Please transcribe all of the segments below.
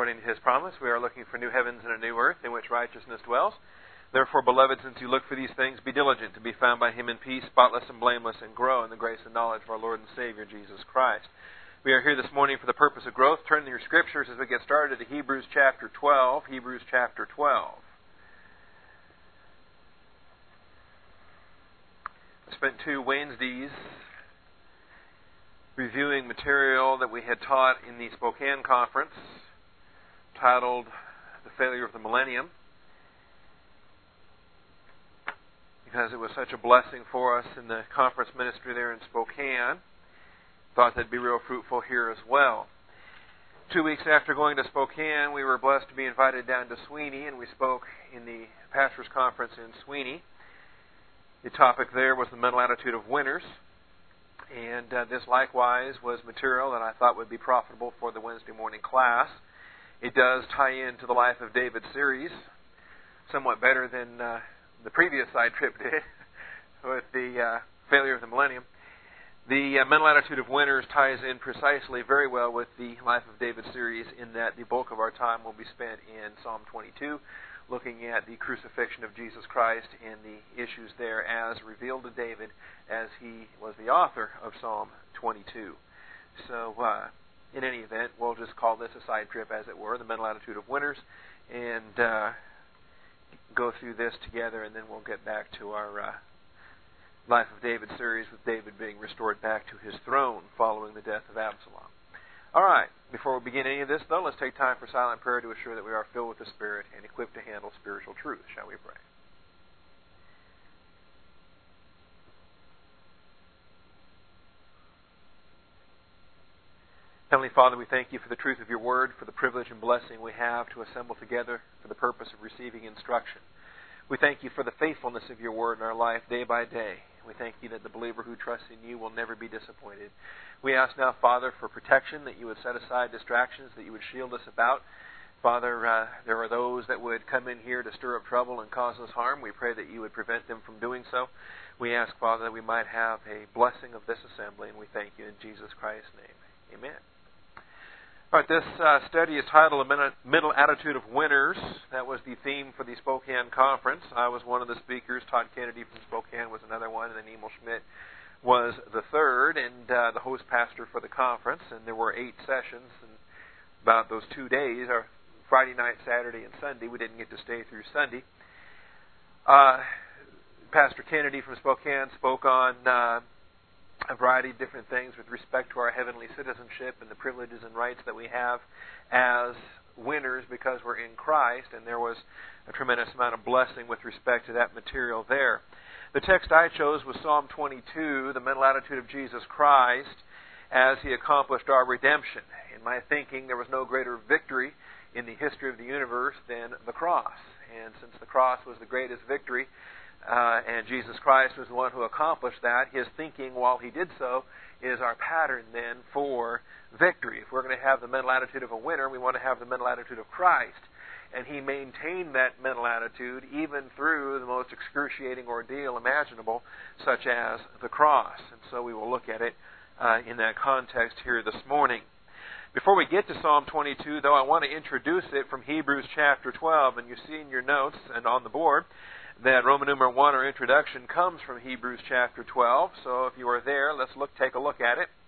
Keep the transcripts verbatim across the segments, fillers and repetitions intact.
according to His promise, we are looking for new heavens and a new earth in which righteousness dwells. Therefore, beloved, since you look for these things, be diligent to be found by Him in peace, spotless and blameless, and grow in the grace and knowledge of our Lord and Savior, Jesus Christ. We are here this morning for the purpose of growth. Turn to your scriptures as we get started to Hebrews chapter twelve. Hebrews chapter twelve. I spent two Wednesdays reviewing material that we had taught in the Spokane conference titled The Failure of the Millennium, because it was such a blessing for us in the conference ministry there in Spokane. Thought that'd be real fruitful here as well. Two weeks after going to Spokane, we were blessed to be invited down to Sweeney, and we spoke in the Pastors' Conference in Sweeney. The topic there was the mental attitude of winners, and uh, this likewise was material that I thought would be profitable for the Wednesday morning class. It does tie into the Life of David series, somewhat better than uh, the previous side trip did with the uh, failure of the millennium. The uh, mental attitude of winners ties in precisely very well with the Life of David series, in that the bulk of our time will be spent in Psalm twenty-two, looking at the crucifixion of Jesus Christ and the issues there as revealed to David as he was the author of Psalm twenty-two. So, uh, in any event, we'll just call this a side trip, as it were, the mental attitude of winners, and uh, go through this together, and then we'll get back to our uh, Life of David series, with David being restored back to his throne following the death of Absalom. All right, before we begin any of this, though, let's take time for silent prayer to assure that we are filled with the Spirit and equipped to handle spiritual truth. Shall we pray? Heavenly Father, we thank you for the truth of your word, for the privilege and blessing we have to assemble together for the purpose of receiving instruction. We thank you for the faithfulness of your word in our life day by day. We thank you that the believer who trusts in you will never be disappointed. We ask now, Father, for protection, that you would set aside distractions, that you would shield us about. Father, uh, there are those that would come in here to stir up trouble and cause us harm. We pray that you would prevent them from doing so. We ask, Father, that we might have a blessing of this assembly, and we thank you in Jesus Christ's name. Amen. All right, this uh, study is titled A Mental Attitude of Winners. That was the theme for the Spokane conference. I was one of the speakers. Todd Kennedy from Spokane was another one, and then Emil Schmidt was the third, and uh, the host pastor for the conference. And there were eight sessions, and about those two days, or Friday night, Saturday, and Sunday. We didn't get to stay through Sunday. Uh, Pastor Kennedy from Spokane spoke on Uh, a variety of different things with respect to our heavenly citizenship and the privileges and rights that we have as winners because we're in Christ, and there was a tremendous amount of blessing with respect to that material there. The text I chose was Psalm twenty-two, the mental attitude of Jesus Christ as He accomplished our redemption. In my thinking, there was no greater victory in the history of the universe than the cross. And since the cross was the greatest victory, Uh, and Jesus Christ was the one who accomplished that, His thinking while He did so is our pattern then for victory. If we're going to have the mental attitude of a winner, we want to have the mental attitude of Christ. And He maintained that mental attitude even through the most excruciating ordeal imaginable, such as the cross. And so we will look at it uh, in that context here this morning. Before we get to Psalm twenty-two, though, I want to introduce it from Hebrews chapter twelve. And you see in your notes and on the board that Roman numeral one, or introduction, comes from Hebrews chapter twelve. So if you are there, let's look, take a look at it.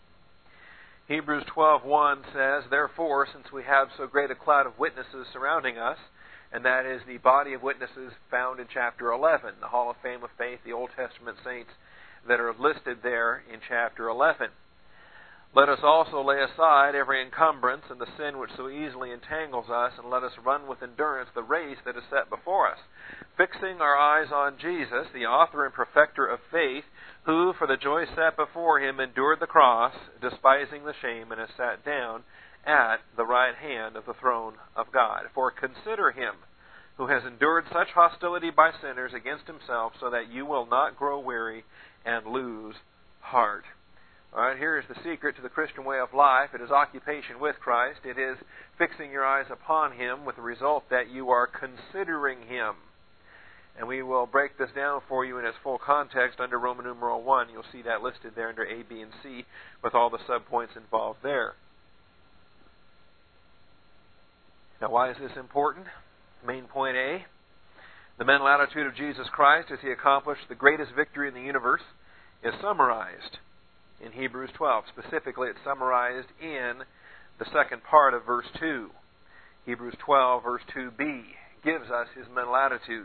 Hebrews twelve one says, "Therefore, since we have so great a cloud of witnesses surrounding us," and that is the body of witnesses found in chapter eleven, the Hall of Fame of Faith, the Old Testament saints that are listed there in chapter eleven. "Let us also lay aside every encumbrance and the sin which so easily entangles us, and let us run with endurance the race that is set before us, fixing our eyes on Jesus, the author and perfecter of faith, who, for the joy set before Him, endured the cross, despising the shame, and has sat down at the right hand of the throne of God. For consider Him, who has endured such hostility by sinners against Himself, so that you will not grow weary and lose heart." All right, here is the secret to the Christian way of life. It is occupation with Christ. It is fixing your eyes upon Him, with the result that you are considering Him. And we will break this down for you in its full context under Roman numeral one. You'll see that listed there under A, B, and C, with all the subpoints involved there. Now, why is this important? Main point A, the mental attitude of Jesus Christ as He accomplished the greatest victory in the universe is summarized in Hebrews twelve. Specifically, it's summarized in the second part of verse two. Hebrews twelve, verse two b, gives us His mental attitude.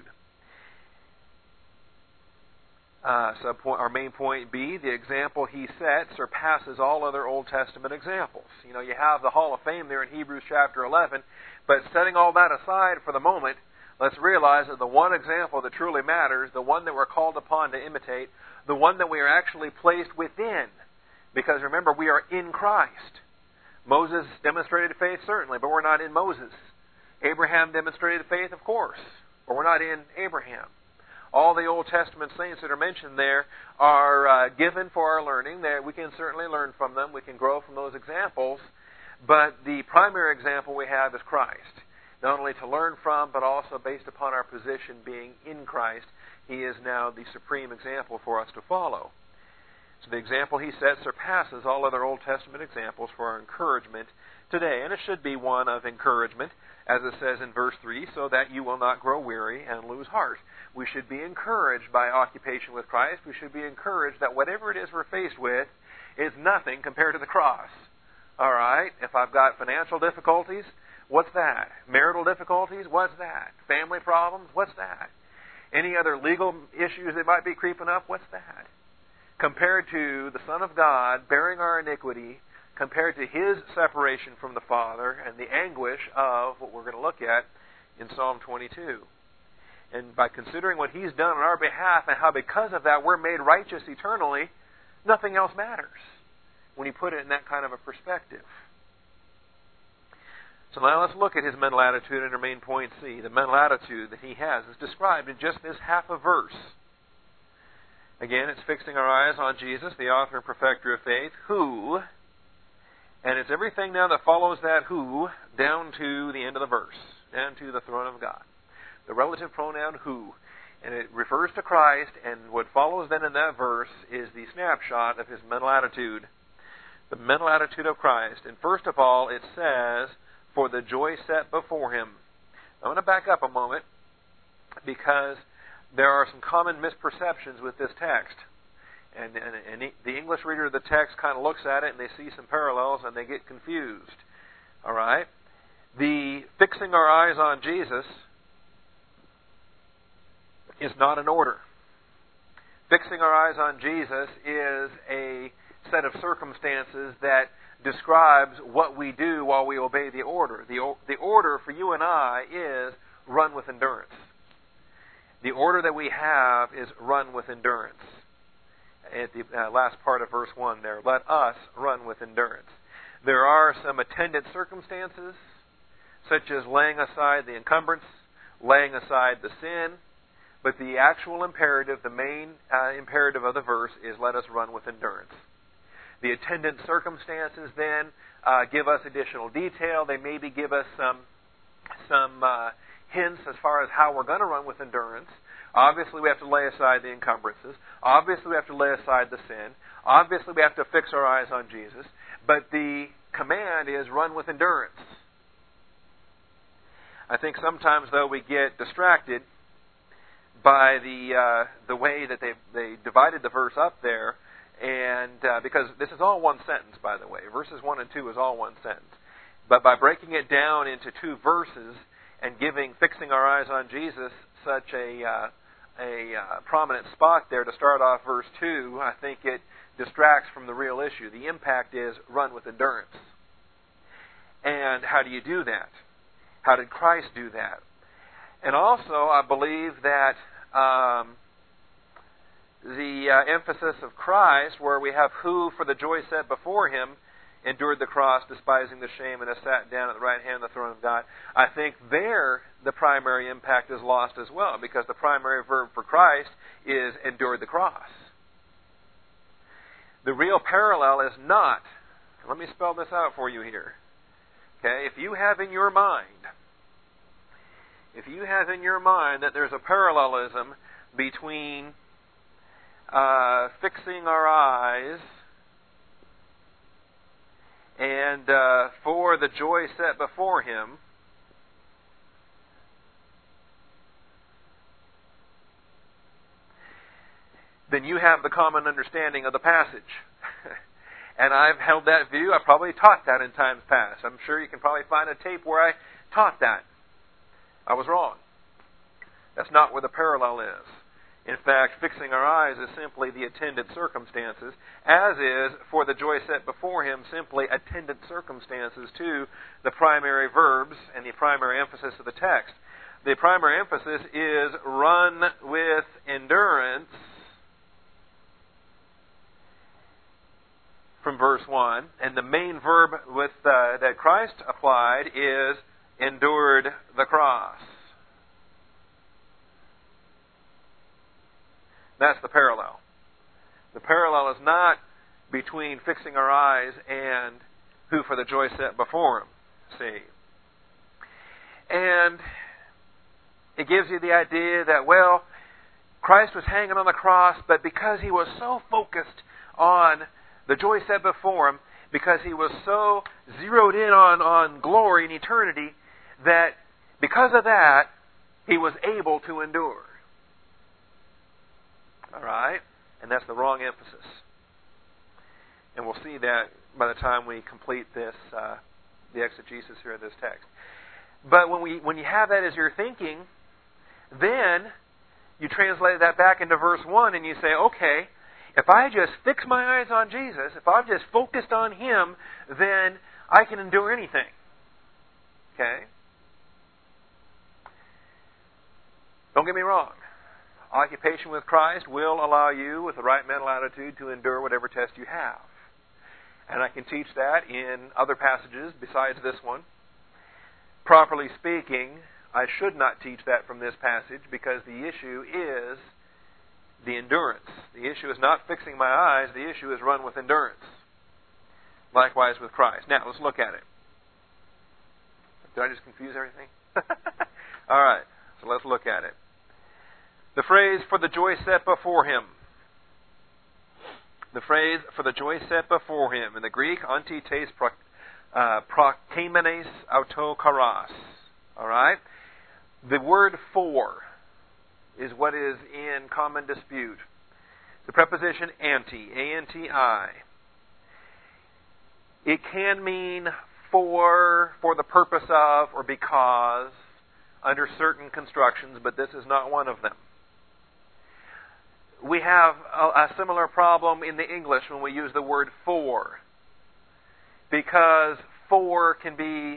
Uh, subpoint, our main point B, the example He set surpasses all other Old Testament examples. You know, you have the Hall of Fame there in Hebrews chapter eleven, but setting all that aside for the moment, let's realize that the one example that truly matters, the one that we're called upon to imitate, the one that we are actually placed within, because remember, we are in Christ. Moses demonstrated faith, certainly, but we're not in Moses. Abraham demonstrated faith, of course, but we're not in Abraham. All the Old Testament saints that are mentioned there are uh, given for our learning. That we can certainly learn from them. We can grow from those examples. But the primary example we have is Christ. Not only to learn from, but also based upon our position being in Christ, He is now the supreme example for us to follow. So the example He set surpasses all other Old Testament examples for our encouragement today. And it should be one of encouragement, as it says in verse three, so that you will not grow weary and lose heart. We should be encouraged by occupation with Christ. We should be encouraged that whatever it is we're faced with is nothing compared to the cross. All right? If I've got financial difficulties, what's that? Marital difficulties, what's that? Family problems, what's that? Any other legal issues that might be creeping up, what's that? Compared to the Son of God bearing our iniquity, compared to His separation from the Father and the anguish of what we're going to look at in Psalm twenty-two. And by considering what He's done on our behalf and how because of that we're made righteous eternally, nothing else matters when you put it in that kind of a perspective. So now let's look at His mental attitude under main point C. The mental attitude that He has is described in just this half a verse. Again, it's fixing our eyes on Jesus, the author and perfecter of faith, who, and it's everything now that follows that who down to the end of the verse, down to the throne of God. The relative pronoun who. And it refers to Christ, and what follows then in that verse is the snapshot of His mental attitude. The mental attitude of Christ. And first of all, it says, for the joy set before Him. I want to back up a moment, because there are some common misperceptions with this text. And, and, and the English reader of the text kind of looks at it, and they see some parallels, and they get confused. All right? The fixing our eyes on Jesus is not an order. Fixing our eyes on Jesus is a set of circumstances that describes what we do while we obey the order. The, the order for you and I is run with endurance. The order that we have is run with endurance. At the uh, last part of verse one there, let us run with endurance. There are some attendant circumstances, such as laying aside the encumbrance, laying aside the sin, but the actual imperative, the main uh, imperative of the verse is let us run with endurance. The attendant circumstances then uh, give us additional detail. They maybe give us some some uh, hints as far as how we're going to run with endurance. Obviously, we have to lay aside the encumbrances. Obviously, we have to lay aside the sin. Obviously, we have to fix our eyes on Jesus. But the command is run with endurance. I think sometimes, though, we get distracted by the uh, the way that they they divided the verse up there, and uh, because this is all one sentence, by the way, verses one and two is all one sentence. But by breaking it down into two verses and giving fixing our eyes on Jesus such a uh, a uh, prominent spot there to start off verse two, I think it distracts from the real issue. The impact is run with endurance. And how do you do that? How did Christ do that? And also, I believe that um, the uh, emphasis of Christ, where we have who, for the joy set before Him, endured the cross, despising the shame, and has sat down at the right hand of the throne of God. I think there the primary impact is lost as well, because the primary verb for Christ is endured the cross. The real parallel is not, let me spell this out for you here. Okay, if you have in your mind, if you have in your mind that there's a parallelism between uh, fixing our eyes and uh, for the joy set before Him, then you have the common understanding of the passage. And I've held that view. I probably taught that in times past. I'm sure you can probably find a tape where I taught that. I was wrong. That's not where the parallel is. In fact, fixing our eyes is simply the attendant circumstances, as is, for the joy set before him, simply attendant circumstances to the primary verbs and the primary emphasis of the text. The primary emphasis is run with endurance from verse one, and the main verb with uh, that Christ applied is endured the cross. That's the parallel. The parallel is not between fixing our eyes and who for the joy set before him. See? And it gives you the idea that, well, Christ was hanging on the cross, but because he was so focused on the joy set before him, because he was so zeroed in on, on glory and eternity, that because of that, he was able to endure. All right? And that's the wrong emphasis. And we'll see that by the time we complete this, uh, the exegesis here of this text. But when we when you have that as your thinking, then you translate that back into verse one and you say, okay, if I just fix my eyes on Jesus, if I've just focused on him, then I can endure anything. Okay? Don't get me wrong. Occupation with Christ will allow you, with the right mental attitude, to endure whatever test you have. And I can teach that in other passages besides this one. Properly speaking, I should not teach that from this passage because the issue is the endurance. The issue is not fixing my eyes. The issue is run with endurance. Likewise with Christ. Now, let's look at it. Did I just confuse everything? All right. So let's look at it. The phrase, for the joy set before him. The phrase, for the joy set before him. In the Greek, antites prokeimenes autokaros. All right? The word for is what is in common dispute. The preposition anti, A N T I. It can mean for, for the purpose of, or because, under certain constructions, but this is not one of them. We have a, a similar problem in the English when we use the word for. Because for can be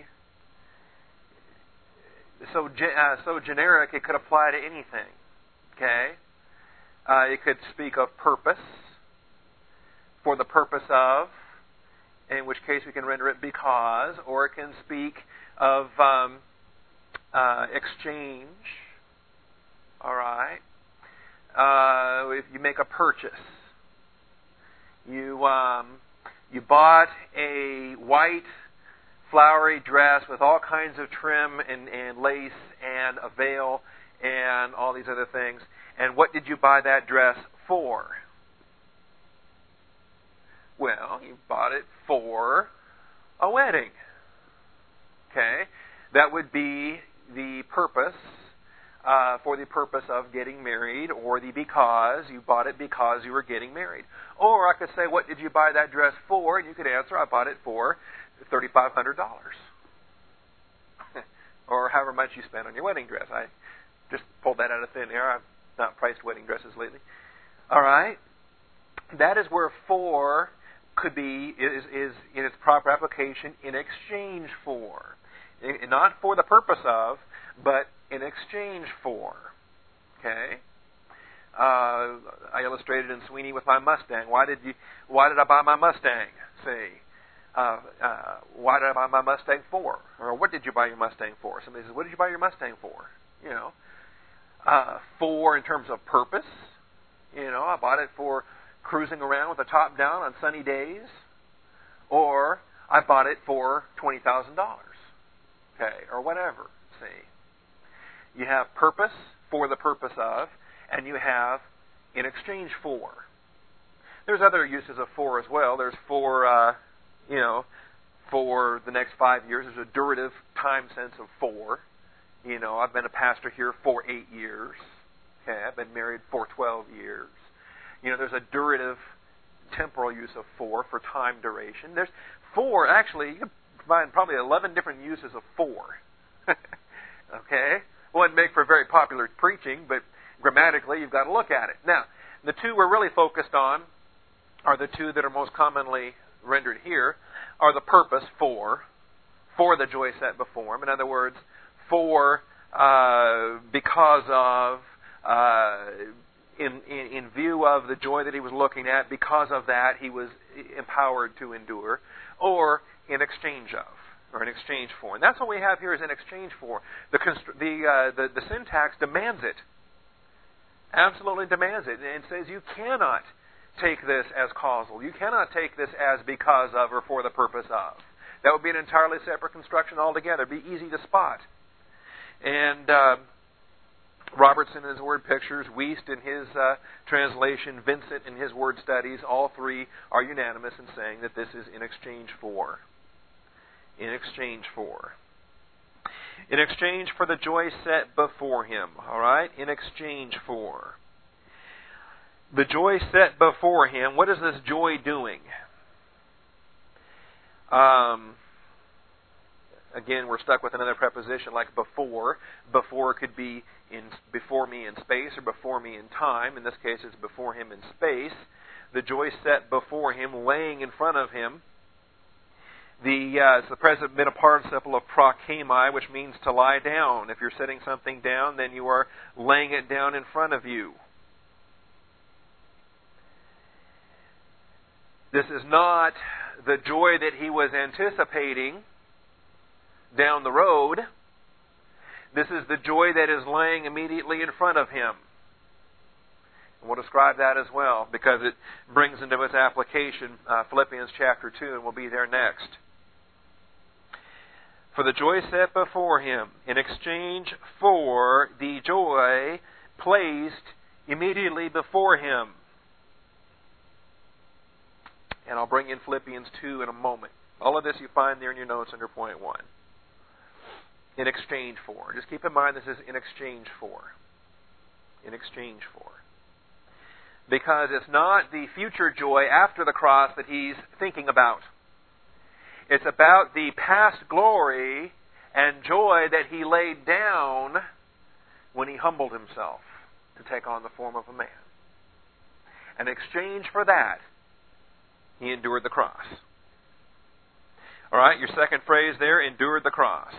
so uh, so generic it could apply to anything. Okay? Uh, it could speak of purpose, for the purpose of, in which case we can render it because, or it can speak of um, uh, exchange. All right? Uh, if you make a purchase, you um, you bought a white flowery dress with all kinds of trim and, and lace and a veil and all these other things. And what did you buy that dress for? Well, you bought it for a wedding. Okay? That would be the purpose. Uh, for the purpose of getting married, or the because, you bought it because you were getting married. Or I could say, what did you buy that dress for? And you could answer, I bought it for three thousand five hundred dollars. Or however much you spent on your wedding dress. I just pulled that out of thin air. I've not priced wedding dresses lately. All right? That is where for could be, is, is in its proper application, in exchange for. Not for the purpose of, but in exchange for. Okay? Uh, I illustrated in Sweeney with my Mustang. Why did you? Why did I buy my Mustang? See, uh, uh, why did I buy my Mustang for? Or what did you buy your Mustang for? Somebody says, what did you buy your Mustang for? You know, uh, for in terms of purpose. You know, I bought it for cruising around with the top down on sunny days, or I bought it for twenty thousand dollars. Okay, or whatever. See, you have purpose, for the purpose of, and you have in exchange for. There's other uses of for as well. There's for, uh, you know, for the next five years. There's a durative time sense of for. You know, I've been a pastor here for eight years. Okay, I've been married for twelve years. You know, there's a durative temporal use of for, for time duration. There's for, actually, you can find probably eleven different uses of for. Okay? Wouldn't make for very popular preaching, but grammatically you've got to look at it. Now, the two we're really focused on are the two that are most commonly rendered here, are the purpose for, for the joy set before him. In other words, for, uh, because of, uh, in, in, in view of the joy that he was looking at, because of that he was empowered to endure, or in exchange of, or in exchange for. And that's what we have here is in exchange for. The, constr- the, uh, the, the syntax demands it. Absolutely demands it. And says you cannot take this as causal. You cannot take this as because of or for the purpose of. That would be an entirely separate construction altogether. It'd be easy to spot. And uh, Robertson in his word pictures, Wiest in his uh, translation, Vincent in his word studies, all three are unanimous in saying that this is in exchange for. In exchange for. In exchange for the joy set before him. All right? In exchange for. The joy set before him. What is this joy doing? Um, again, we're stuck with another preposition like before. Before could be in before me in space or before me in time. In this case, it's before him in space. The joy set before him, laying in front of him. The uh, it's the present middle participle of prokemi, which means to lie down. If you're setting something down, then you are laying it down in front of you. This is not the joy that he was anticipating down the road. This is the joy that is laying immediately in front of him. And we'll describe that as well because it brings into its application uh, Philippians chapter two, and we'll be there next. For the joy set before him, in exchange for the joy placed immediately before him. And I'll bring in Philippians two in a moment. All of this you find there in your notes under point one. In exchange for. Just keep in mind this is in exchange for. In exchange for. Because it's not the future joy after the cross that he's thinking about. It's about the past glory and joy that he laid down when he humbled himself to take on the form of a man. In exchange for that, he endured the cross. All right, your second phrase there, endured the cross.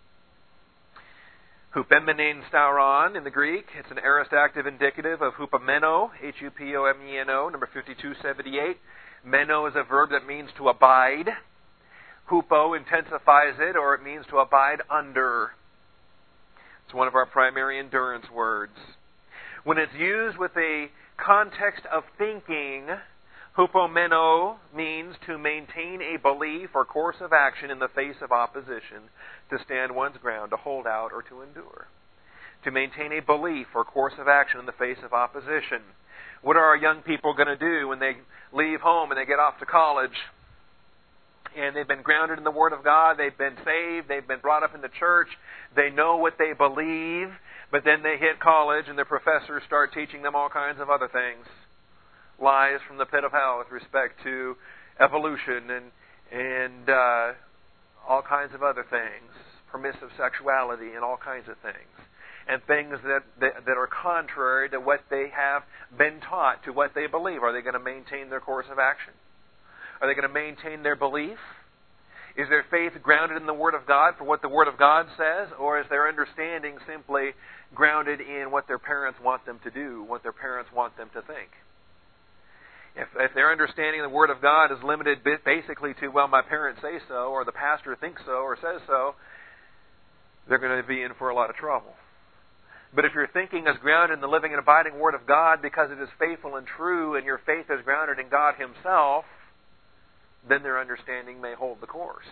Hupomenon stauron in the Greek. It's an aorist active indicative of hupomeno, H U P O M E N O, number fifty-two seventy-eight. Meno is a verb that means to abide. Hupo intensifies it, or it means to abide under. It's one of our primary endurance words. When it's used with a context of thinking, hupomeno means to maintain a belief or course of action in the face of opposition, to stand one's ground, to hold out, or to endure. To maintain a belief or course of action in the face of opposition. What are our young people going to do when they leave home and they get off to college? And they've been grounded in the Word of God, they've been saved, they've been brought up in the church, they know what they believe, but then they hit college and their professors start teaching them all kinds of other things. Lies from the pit of hell with respect to evolution and and uh, all kinds of other things, permissive sexuality and all kinds of things, and things that, that that are contrary to what they have been taught, to what they believe. Are they going to maintain their course of action? Are they going to maintain their belief? Is their faith grounded in the Word of God for what the Word of God says, or is their understanding simply grounded in what their parents want them to do, what their parents want them to think? If, if their understanding of the Word of God is limited basically to, well, my parents say so, or the pastor thinks so, or says so, they're going to be in for a lot of trouble. But if your thinking is grounded in the living and abiding Word of God because it is faithful and true, and your faith is grounded in God Himself, then their understanding may hold the course.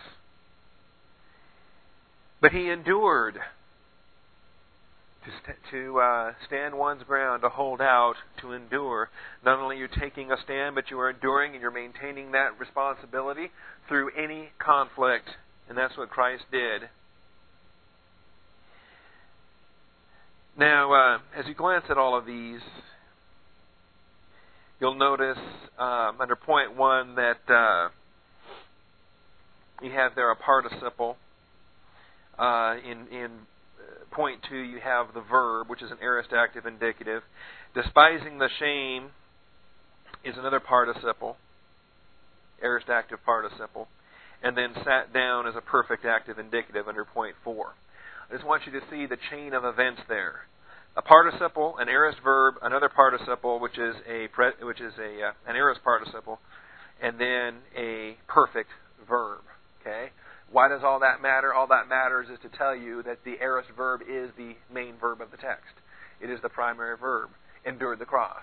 But he endured. To, st- to uh, stand one's ground, to hold out, to endure. Not only are you taking a stand, but you are enduring and you're maintaining that responsibility through any conflict. And that's what Christ did. Now, uh, as you glance at all of these, you'll notice um, under point one that uh, you have there a participle. Uh, in, in point two, you have the verb, which is an aorist active indicative. Despising the shame is another participle, aorist active participle. And then sat down as a perfect active indicative under point four. I just want you to see the chain of events there. A participle, an aorist verb, another participle, which is a pre, which is a uh, an aorist participle, and then a perfect verb. Okay. Why does all that matter? All that matters is to tell you that the aorist verb is the main verb of the text. It is the primary verb. Endured the cross.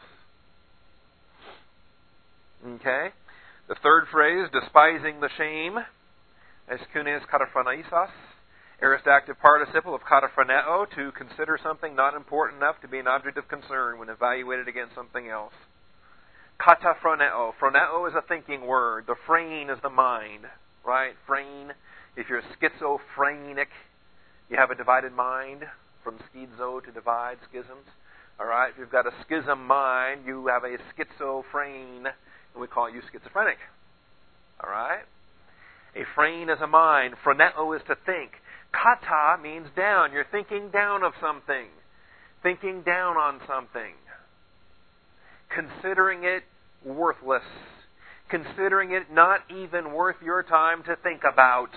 Okay. The third phrase, despising the shame, eskunes kataphronesis, aorist active participle of kataphroneo, to consider something not important enough to be an object of concern when evaluated against something else. Kataphroneo. Phroneo is a thinking word. The phrane is the mind, right? Phrane. If you're schizophrenic, you have a divided mind, from schizo to divide, schisms. All right. If you've got a schism mind, you have a schizophrene. We call you schizophrenic. All right? A phrane is a mind. Phroneo is to think. Kata means down. You're thinking down of something. Thinking down on something. Considering it worthless. Considering it not even worth your time to think about.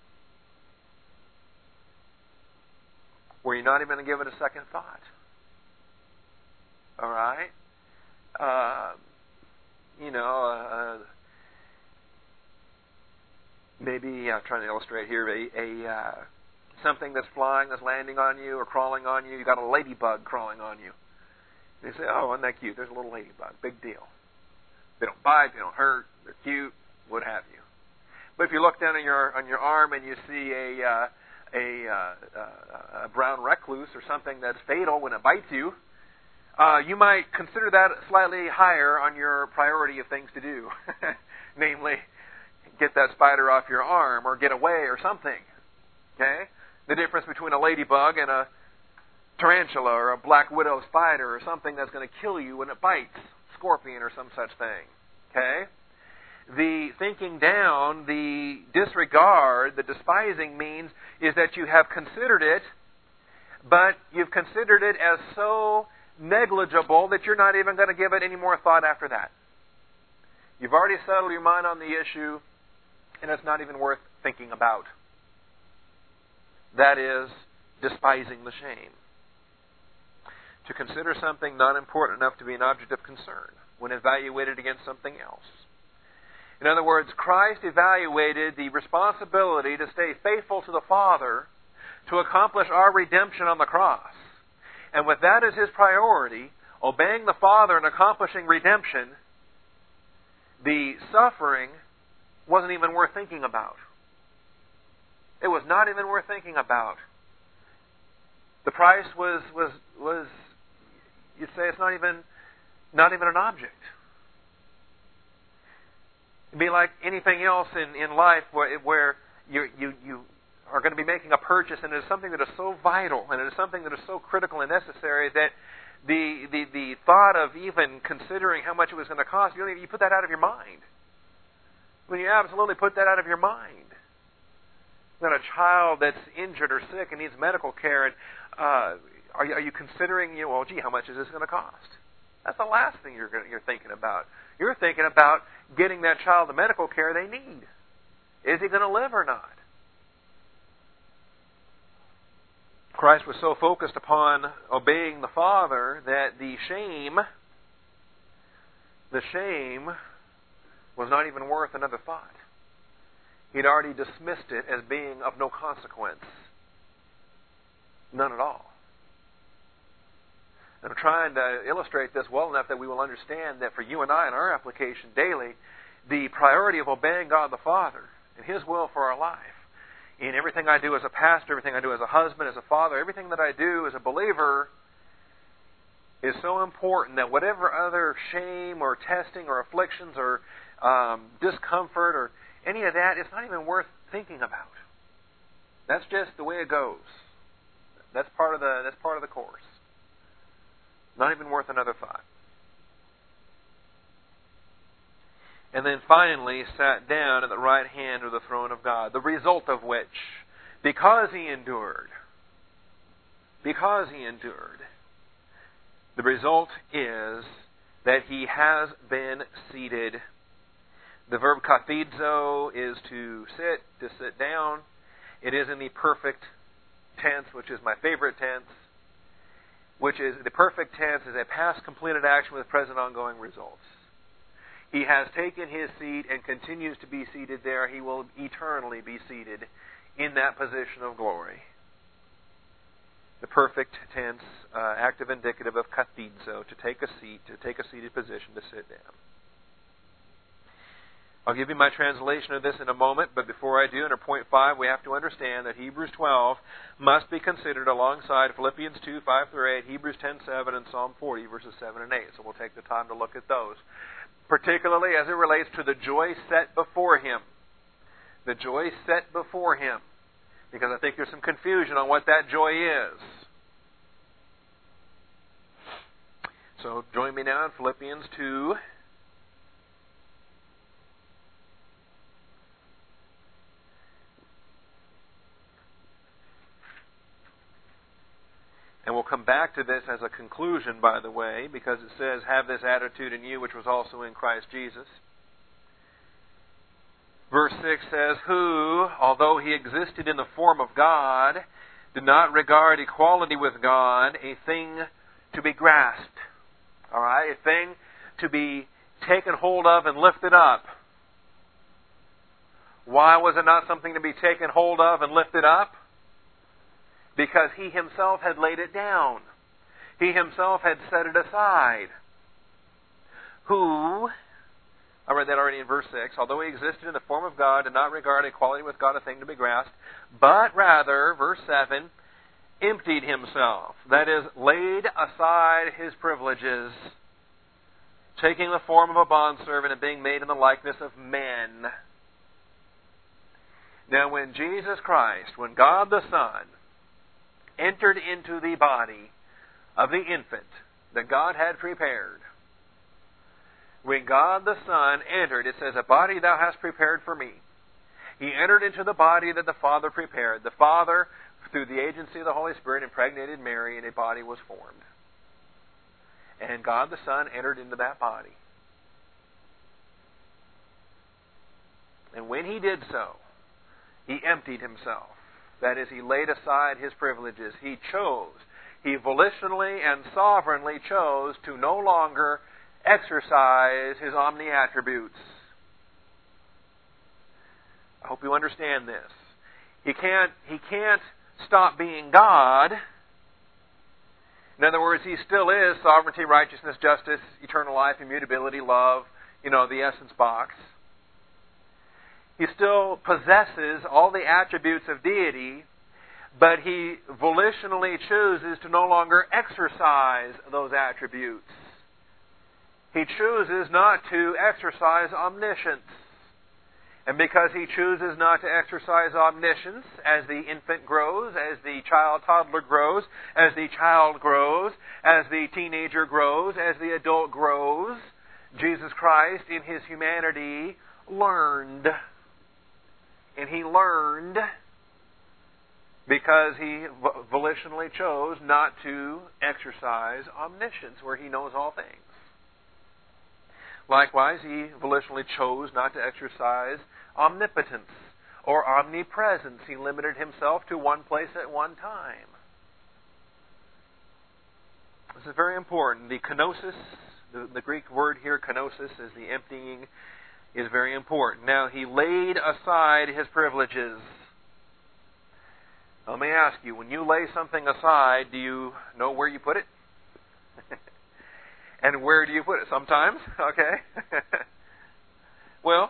Where you're not even going to give it a second thought. All right? Uh... You know, uh, maybe I'm trying to illustrate here a, a uh, something that's flying, that's landing on you or crawling on you. You got a ladybug crawling on you. You say, "Oh, isn't that cute? There's a little ladybug. Big deal. They don't bite. They don't hurt. They're cute. What have you." But if you look down on your on your arm and you see a uh, a, uh, a brown recluse or something that's fatal when it bites you. Uh, you might consider that slightly higher on your priority of things to do. Namely, get that spider off your arm or get away or something. Okay? The difference between a ladybug and a tarantula or a black widow spider or something that's going to kill you when it bites. Scorpion or some such thing. Okay? The thinking down, the disregard, the despising means is that you have considered it, but you've considered it as so negligible that you're not even going to give it any more thought after that. You've already settled your mind on the issue, and it's not even worth thinking about. That is despising the shame. To consider something not important enough to be an object of concern when evaluated against something else. In other words, Christ evaluated the responsibility to stay faithful to the Father to accomplish our redemption on the cross. And with that as His priority, obeying the Father and accomplishing redemption, the suffering wasn't even worth thinking about. It was not even worth thinking about. The price was, was, was you'd say it's not even, not even an object. It'd be like anything else in, in life where, where you, you, you are going to be making a purchase and it is something that is so vital and it is something that is so critical and necessary that the, the, the thought of even considering how much it was going to cost, you, don't even, you put that out of your mind. When you absolutely put that out of your mind. You've got a child that's injured or sick and needs medical care, and uh, are, you, are you considering, you know, well, gee, how much is this going to cost? That's the last thing you're, gonna, you're thinking about. You're thinking about getting that child the medical care they need. Is he going to live or not? Christ was so focused upon obeying the Father that the shame, the shame was not even worth another thought. He'd already dismissed it as being of no consequence. None at all. And I'm trying to illustrate this well enough that we will understand that for you and I in our application daily, the priority of obeying God the Father and His will for our life, in everything I do as a pastor, everything I do as a husband, as a father, everything that I do as a believer is so important that whatever other shame or testing or afflictions or um, discomfort or any of that, it's not even worth thinking about. That's just the way it goes. That's part of the that's part of the course. Not even worth another thought. and then finally sat down at the right hand of the throne of God. The result of which, because he endured, because he endured, the result is that he has been seated. The verb kathizo is to sit, to sit down. It is in the perfect tense, which is my favorite tense, which is the perfect tense is a past completed action with present ongoing results. He has taken his seat and continues to be seated there. He will eternally be seated in that position of glory. The perfect tense, uh, active indicative of kathizo, to take a seat, to take a seated position, to sit down. I'll give you my translation of this in a moment, but before I do, under point five, we have to understand that Hebrews twelve must be considered alongside Philippians two, five through eight, Hebrews ten, seven, and Psalm forty, verses seven and eight. So we'll take the time to look at those, particularly as it relates to the joy set before him. The joy set before him. Because I think there's some confusion on what that joy is. So join me now in Philippians two. And we'll come back to this as a conclusion, by the way, because it says, have this attitude in you which was also in Christ Jesus. Verse six says, who, although he existed in the form of God, did not regard equality with God a thing to be grasped. All right? A thing to be taken hold of and lifted up. Why was it not something to be taken hold of and lifted up? Because he himself had laid it down. He himself had set it aside. Who, I read that already in verse six, although he existed in the form of God, did not regard equality with God a thing to be grasped, but rather, verse seven, emptied himself. That is, laid aside his privileges, taking the form of a bondservant and being made in the likeness of men. Now when Jesus Christ, when God the Son, entered into the body of the infant that God had prepared, when God the Son entered, it says, a body thou hast prepared for me. He entered into the body that the Father prepared. The Father, through the agency of the Holy Spirit, impregnated Mary, and a body was formed. And God the Son entered into that body. And when he did so, he emptied himself. That is, he laid aside his privileges. He chose, he volitionally and sovereignly chose to no longer exercise his omni-attributes. I hope you understand this. He can't, he can't stop being God. In other words, he still is sovereignty, righteousness, justice, eternal life, immutability, love, you know, the essence box. He still possesses all the attributes of deity, but he volitionally chooses to no longer exercise those attributes. He chooses not to exercise omniscience. And because he chooses not to exercise omniscience, as the infant grows, as the child toddler grows, as the child grows, as the teenager grows, as the adult grows, Jesus Christ in his humanity learned. And he learned because he volitionally chose not to exercise omniscience, where he knows all things. Likewise, he volitionally chose not to exercise omnipotence or omnipresence. He limited himself to one place at one time. This is very important. The kenosis, the, the Greek word here, kenosis, is the emptying, is very important. Now, he laid aside his privileges. Let me ask you, when you lay something aside, do you know where you put it? And where do you put it? Sometimes, okay? Well,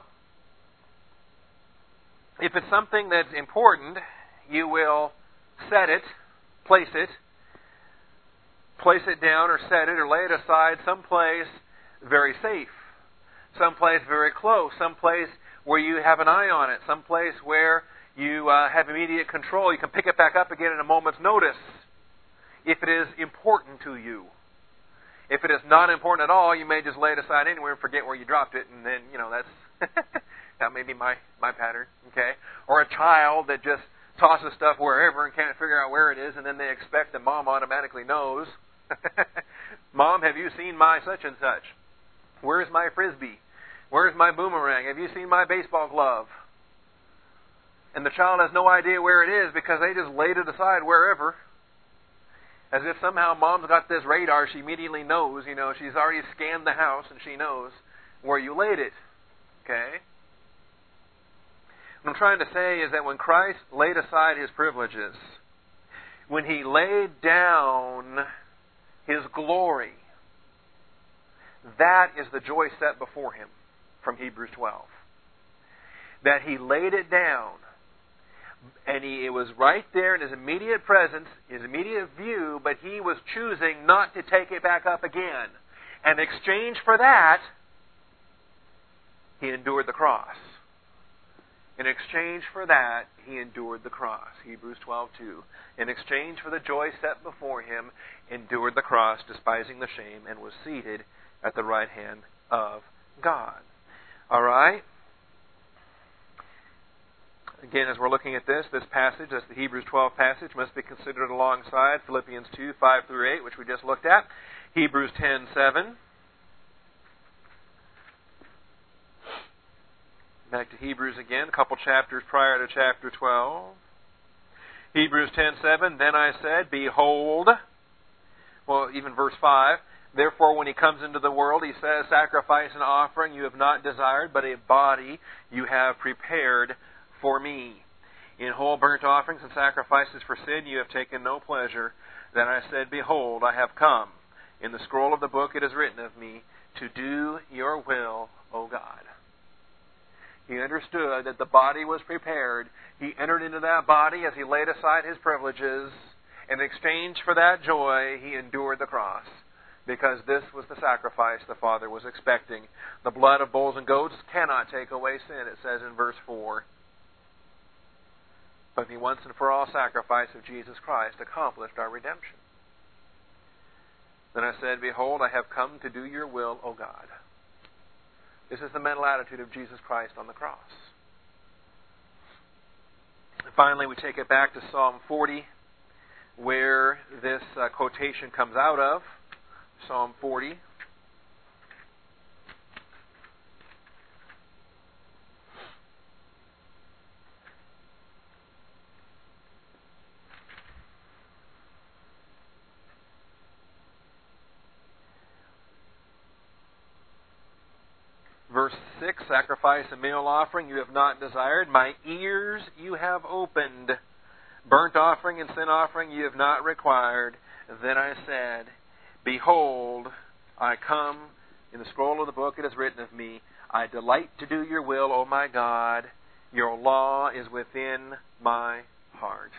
if it's something that's important, you will set it, place it, place it down or set it or lay it aside someplace very safe, someplace very close, someplace where you have an eye on it, someplace where you uh, have immediate control. You can pick it back up again at a moment's notice if it is important to you. If it is not important at all, you may just lay it aside anywhere and forget where you dropped it, and then, you know, that's that may be my, my pattern, okay? Or a child that just tosses stuff wherever and can't figure out where it is, and then they expect that mom automatically knows. Mom, have you seen my such and such? Where's my frisbee? Where's my boomerang? Have you seen my baseball glove? And the child has no idea where it is because they just laid it aside wherever. As if somehow mom's got this radar, she immediately knows, you know, she's already scanned the house and she knows where you laid it. Okay? What I'm trying to say is that when Christ laid aside His privileges, when He laid down His glory, that is the joy set before Him from Hebrews twelve. That He laid it down, and he, it was right there in His immediate presence, His immediate view, but He was choosing not to take it back up again. And in exchange for that, He endured the cross. In exchange for that, He endured the cross. Hebrews twelve two. In exchange for the joy set before Him, endured the cross, despising the shame, and was seated at the right hand of God. All right? Again, as we're looking at this, this passage, that's the Hebrews twelve passage, must be considered alongside Philippians two five through eight, which we just looked at. Hebrews ten seven. Back to Hebrews again, a couple chapters prior to chapter twelve. Hebrews ten seven, then I said, behold, well, even verse five, therefore when He comes into the world, He says, sacrifice and offering you have not desired, but a body you have prepared for me. In whole burnt offerings and sacrifices for sin you have taken no pleasure. Then I said, behold, I have come. In the scroll of the book it is written of me, to do your will, O God. He understood that the body was prepared. He entered into that body as He laid aside His privileges. In exchange for that joy, He endured the cross. Because this was the sacrifice the Father was expecting. The blood of bulls and goats cannot take away sin, it says in verse four. But the once and for all sacrifice of Jesus Christ accomplished our redemption. Then I said, behold, I have come to do your will, O God. This is the mental attitude of Jesus Christ on the cross. And finally, we take it back to Psalm forty, where this uh, quotation comes out of. Psalm forty. Verse six, sacrifice and meal offering you have not desired. My ears you have opened. Burnt offering and sin offering you have not required. Then I said, behold, I come. In the scroll of the book it is written of me, I delight to do your will, O my God. Your law is within my heart.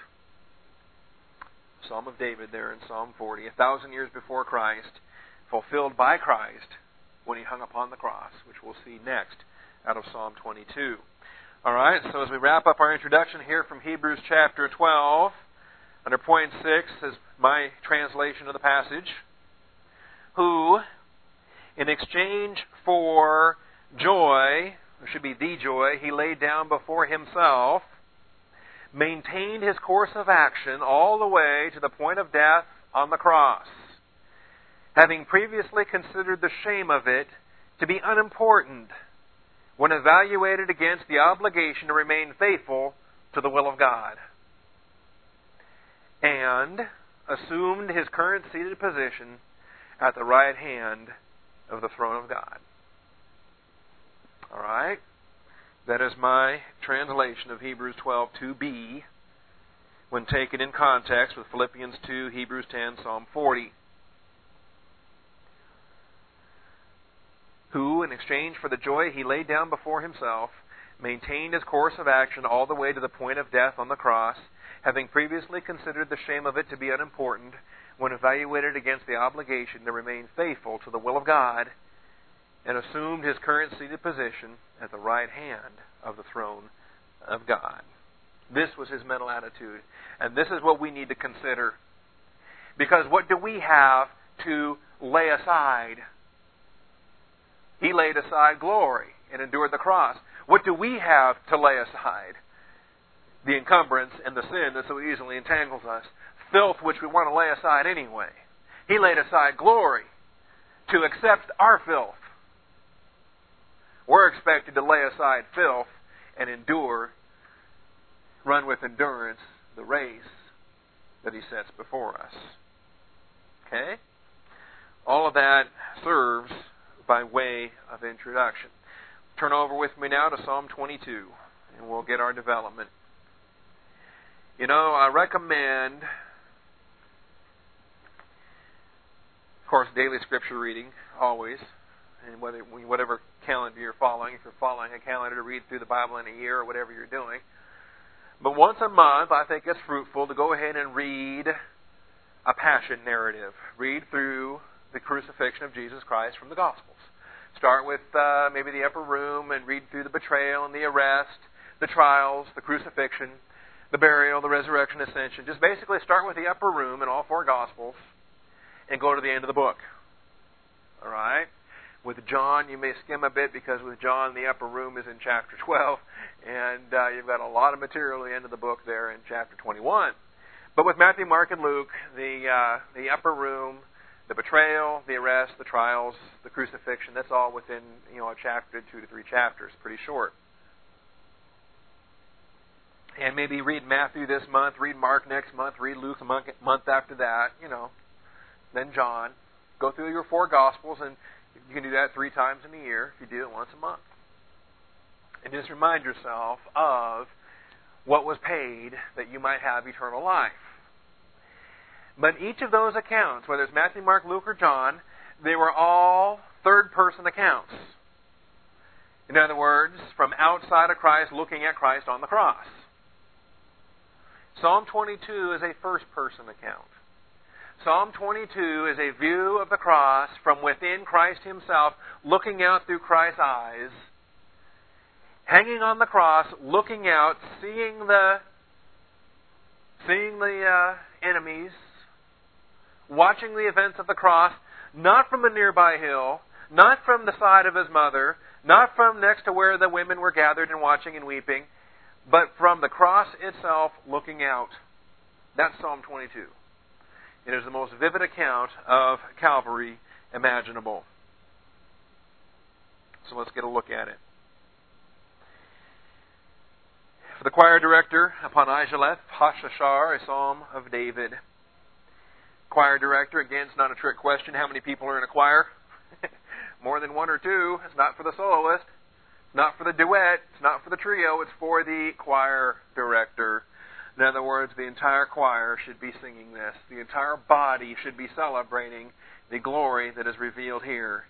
Psalm of David there in Psalm forty, a thousand years before Christ, fulfilled by Christ when He hung upon the cross, which we'll see next out of Psalm twenty-two. All right, so as we wrap up our introduction here from Hebrews chapter twelve, under point six is my translation of the passage, who, in exchange for joy, or should be the joy, He laid down before Himself, maintained His course of action all the way to the point of death on the cross, having previously considered the shame of it to be unimportant when evaluated against the obligation to remain faithful to the will of God, and assumed His current seated position at the right hand of the throne of God. All right? That is my translation of Hebrews twelve two b when taken in context with Philippians two, Hebrews ten, Psalm forty. Who, in exchange for the joy He laid down before Himself, maintained His course of action all the way to the point of death on the cross, having previously considered the shame of it to be unimportant when evaluated against the obligation to remain faithful to the will of God, and assumed His current seated position at the right hand of the throne of God. This was His mental attitude, and this is what we need to consider. Because what do we have to lay aside. He laid aside glory and endured the cross. What do we have to lay aside? The encumbrance and the sin that so easily entangles us. Filth which we want to lay aside anyway. He laid aside glory to accept our filth. We're expected to lay aside filth and endure, run with endurance the race that He sets before us. Okay? All of that serves by way of introduction. Turn over with me now to Psalm twenty-two, and we'll get our development. You know, I recommend, of course, daily scripture reading, always, and whether whatever calendar you're following, if you're following a calendar to read through the Bible in a year or whatever you're doing. But once a month, I think it's fruitful to go ahead and read a passion narrative. Read through the crucifixion of Jesus Christ from the Gospels. Start with uh, maybe the upper room and read through the betrayal and the arrest, the trials, the crucifixion, the burial, the resurrection, ascension. Just basically start with the upper room in all four Gospels and go to the end of the book. All right? With John, you may skim a bit because with John, the upper room is in chapter twelve, and uh, you've got a lot of material at the end of the book there in chapter twenty-one. But with Matthew, Mark, and Luke, the uh, the upper room, the betrayal, the arrest, the trials, the crucifixion, that's all within, you know, a chapter, two to three chapters, pretty short. And maybe read Matthew this month, read Mark next month, read Luke a month, month after that, you know, then John. Go through your four Gospels, and you can do that three times in a year if you do it once a month. And just remind yourself of what was paid that you might have eternal life. But each of those accounts, whether it's Matthew, Mark, Luke, or John, they were all third-person accounts. In other words, from outside of Christ, looking at Christ on the cross. Psalm twenty-two is a first-person account. Psalm twenty-two is a view of the cross from within Christ Himself, looking out through Christ's eyes, hanging on the cross, looking out, seeing the seeing the uh, enemies, watching the events of the cross, not from a nearby hill, not from the side of His mother, not from next to where the women were gathered and watching and weeping, but from the cross itself, looking out. That's Psalm twenty-two. It is the most vivid account of Calvary imaginable. So let's get a look at it. For the choir director, upon Ajaleth, Hashashar, a psalm of David. Choir director, again, it's not a trick question. How many people are in a choir? More than one or two. It's not for the soloist. It's not for the duet. It's not for the trio. It's for the choir director. In other words, the entire choir should be singing this. The entire body should be celebrating the glory that is revealed here.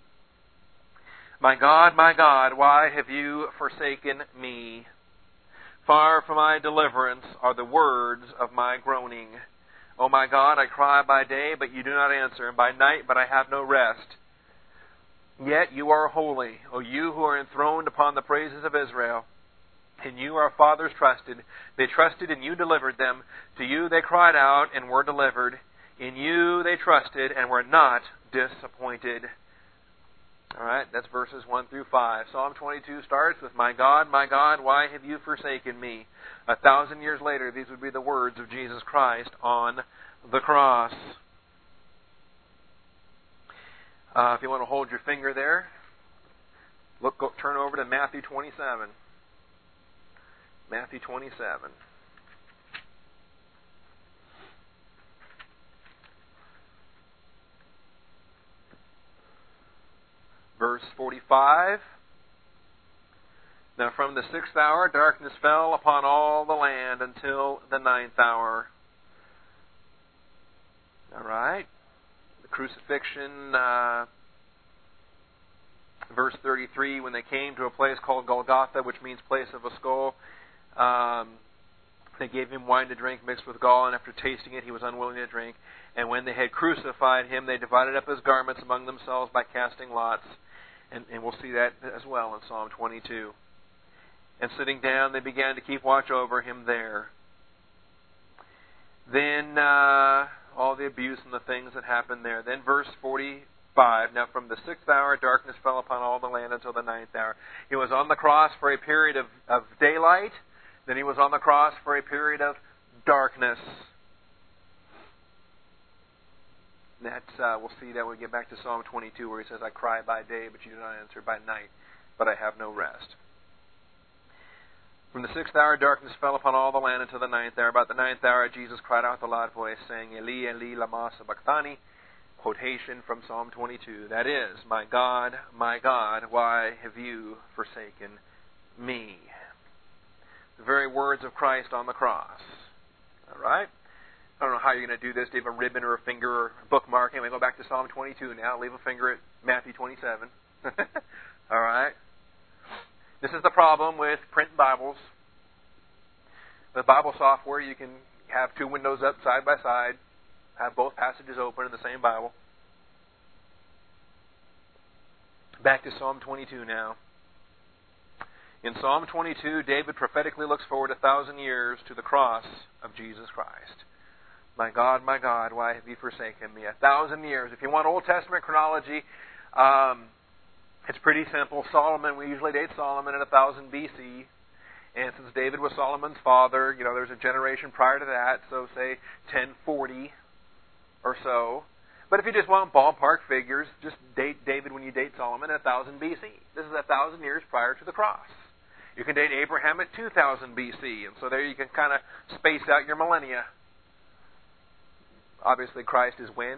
My God, my God, why have you forsaken me? Far from my deliverance are the words of my groaning. O my God, I cry by day, but you do not answer, and by night, but I have no rest. Yet you are holy, O you who are enthroned upon the praises of Israel. In you our fathers trusted. They trusted and you delivered them. To you they cried out and were delivered. In you they trusted and were not disappointed. All right, that's verses one through five. Psalm twenty-two starts with, My God, my God, why have you forsaken me? A thousand years later, these would be the words of Jesus Christ on the cross. Uh, if you want to hold your finger there, look, go, turn over to Matthew twenty-seven. Matthew twenty-seven. Verse forty-five. Now from the sixth hour darkness fell upon all the land until the ninth hour. All right. The crucifixion, uh, verse thirty-three, when they came to a place called Golgotha, which means place of a skull, um, they gave him wine to drink mixed with gall, and after tasting it he was unwilling to drink. And when they had crucified him, they divided up his garments among themselves by casting lots. And, and we'll see that as well in Psalm twenty-two. And sitting down, they began to keep watch over him there. Then uh, all the abuse and the things that happened there. Then verse forty-five, now from the sixth hour darkness fell upon all the land until the ninth hour. He was on the cross for a period of, of daylight. Then he was on the cross for a period of darkness. That's, uh, we'll see that when we get back to Psalm twenty-two, where he says, I cry by day, but you do not answer, by night, but I have no rest. From the sixth hour darkness fell upon all the land until the ninth hour. About the ninth hour Jesus cried out with a loud voice, saying, Eli, Eli, lama sabachthani, quotation from Psalm twenty-two. That is, my God, my God, why have you forsaken me? The very words of Christ on the cross. All right? I don't know how you're going to do this. Do you have a ribbon or a finger or a bookmark? Anyway, go back to Psalm twenty-two now. Leave a finger at Matthew twenty-seven. All right? This is the problem with print Bibles. With Bible software, you can have two windows up side by side, have both passages open in the same Bible. Back to Psalm twenty-two now. In Psalm twenty-two, David prophetically looks forward a thousand years to the cross of Jesus Christ. My God, my God, why have you forsaken me? A thousand years. If you want Old Testament chronology, um, it's pretty simple. Solomon, we usually date Solomon at one thousand B C. And since David was Solomon's father, you know, there's a generation prior to that, so say ten forty or so. But if you just want ballpark figures, just date David when you date Solomon at one thousand B C. This is one thousand years prior to the cross. You can date Abraham at two thousand B C, and so there you can kind of space out your millennia. Obviously, Christ is when?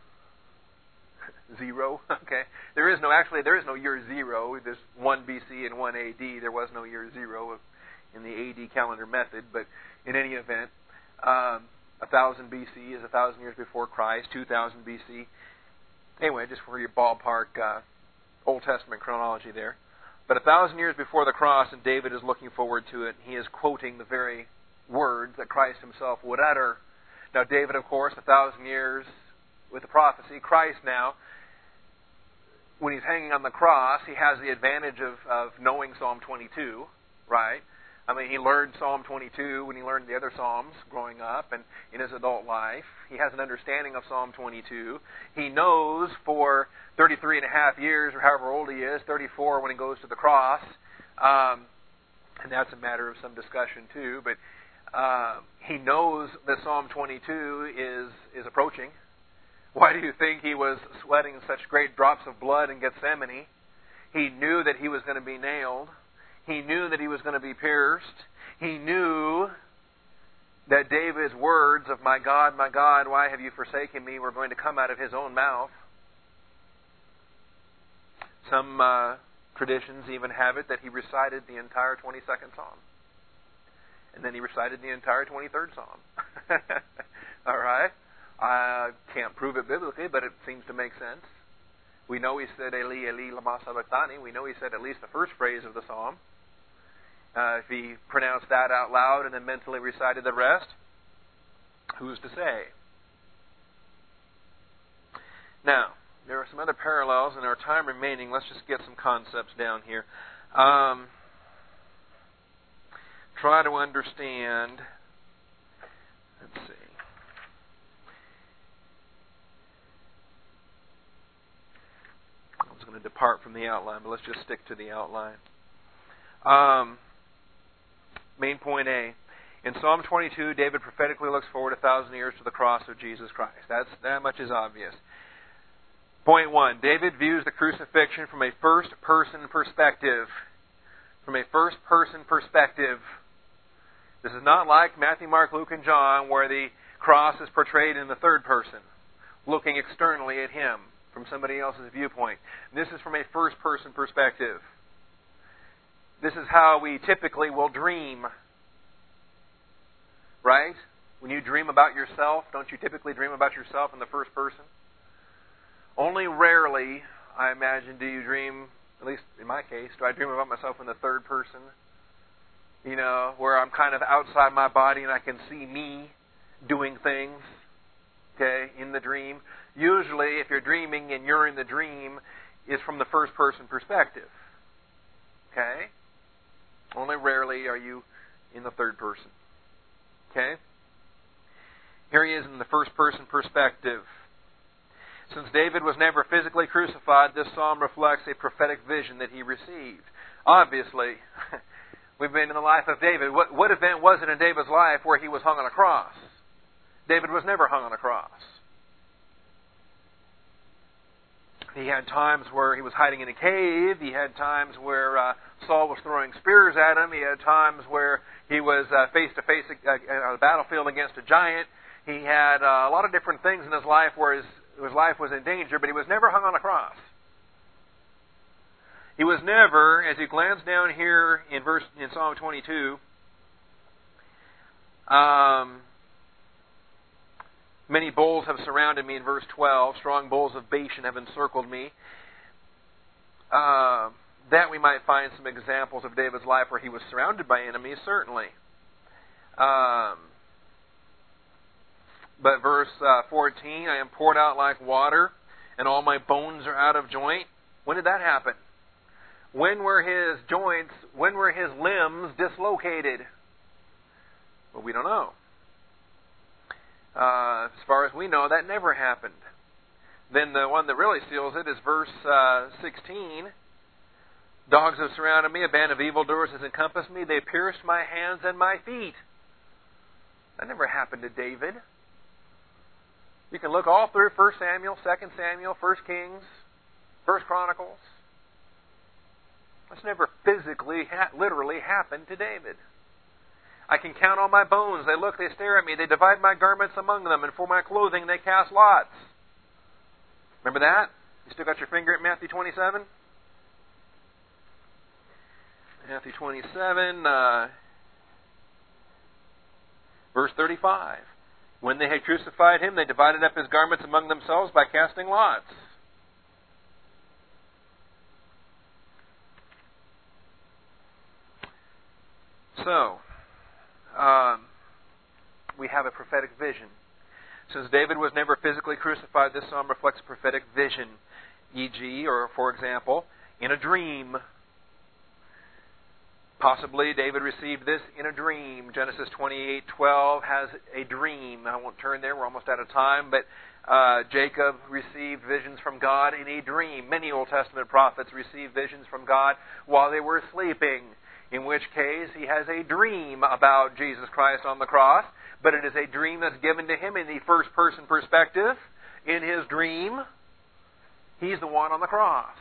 Zero. Okay. There is no, actually, there is no year zero. There's one B C and one A D. There was no year zero in the A D calendar method, but in any event, um, one thousand B C is one thousand years before Christ, two thousand B C. Anyway, just for your ballpark uh, Old Testament chronology there. But one thousand years before the cross, and David is looking forward to it, he is quoting the very words that Christ himself would utter. Now, David, of course, a thousand years with the prophecy. Christ now, when he's hanging on the cross, he has the advantage of, of knowing Psalm twenty-two, right? I mean, he learned Psalm twenty-two when he learned the other Psalms growing up and in his adult life. He has an understanding of Psalm twenty-two. He knows for thirty-three and a half years, or however old he is, thirty-four when he goes to the cross, um, and that's a matter of some discussion too, but uh, he knows that Psalm twenty-two is, is approaching. Why do you think he was sweating such great drops of blood in Gethsemane? He knew that he was going to be nailed. He knew that he was going to be pierced. He knew that David's words of, my God, my God, why have you forsaken me, were going to come out of his own mouth. Some uh, traditions even have it that he recited the entire twenty-second Psalm. And then he recited the entire twenty-third Psalm. All right? I can't prove it biblically, but it seems to make sense. We know he said, Eli, Eli, lama sabachthani. We know he said at least the first phrase of the Psalm. Uh, if he pronounced that out loud and then mentally recited the rest, who's to say? Now, there are some other parallels in our time remaining. Let's just get some concepts down here. Um, try to understand. Let's see. I was going to depart from the outline, but let's just stick to the outline. Um, main point A. In Psalm twenty-two, David prophetically looks forward a thousand years to the cross of Jesus Christ. That's, that much is obvious. Point one. David views the crucifixion from a first-person perspective. From a first-person perspective. This is not like Matthew, Mark, Luke, and John, where the cross is portrayed in the third person, looking externally at him from somebody else's viewpoint. This is from a first-person perspective. This is how we typically will dream. Right? When you dream about yourself, don't you typically dream about yourself in the first person? Only rarely, I imagine, do you dream, at least in my case, do I dream about myself in the third person? You know, where I'm kind of outside my body and I can see me doing things, okay, in the dream. Usually, if you're dreaming and you're in the dream, it's from the first person perspective. Okay? Only rarely are you in the third person. Okay? Here he is in the first-person perspective. Since David was never physically crucified, this psalm reflects a prophetic vision that he received. Obviously, we've been in the life of David. What, what event was it in David's life where he was hung on a cross? David was never hung on a cross. He had times where he was hiding in a cave. He had times where uh, Saul was throwing spears at him. He had times where he was uh, face-to-face on a battlefield against a giant. He had uh, a lot of different things in his life where his, his life was in danger, but he was never hung on a cross. He was never, as you glance down here in verse in Psalm twenty-two, um, many bulls have surrounded me in verse twelve. Strong bulls of Bashan have encircled me. Uh, that we might find some examples of David's life where he was surrounded by enemies, certainly. Um, but verse uh, fourteen, I am poured out like water, and all my bones are out of joint. When did that happen? When were his joints, when were his limbs dislocated? Well, we don't know. Uh, as far as we know, that never happened. Then the one that really seals it is verse uh, sixteen. Dogs have surrounded me, a band of evildoers has encompassed me, they pierced my hands and my feet. That never happened to David. You can look all through First Samuel, Second Samuel, First Kings, First Chronicles. That's never physically, ha- literally happened to David. I can count all my bones. They look, they stare at me. They divide my garments among them, and for my clothing they cast lots. Remember that? You still got your finger at Matthew twenty-seven? Matthew twenty-seven, uh, verse thirty-five. When they had crucified him, they divided up his garments among themselves by casting lots. So, um, we have a prophetic vision. Since David was never physically crucified, this psalm reflects a prophetic vision, for example, or for example, in a dream. Possibly David received this in a dream. Genesis twenty-eight twelve has a dream. I won't turn there, we're almost out of time, but uh, Jacob received visions from God in a dream. Many Old Testament prophets received visions from God while they were sleeping, in which case he has a dream about Jesus Christ on the cross, but it is a dream that's given to him in the first-person perspective. In his dream, he's the one on the cross.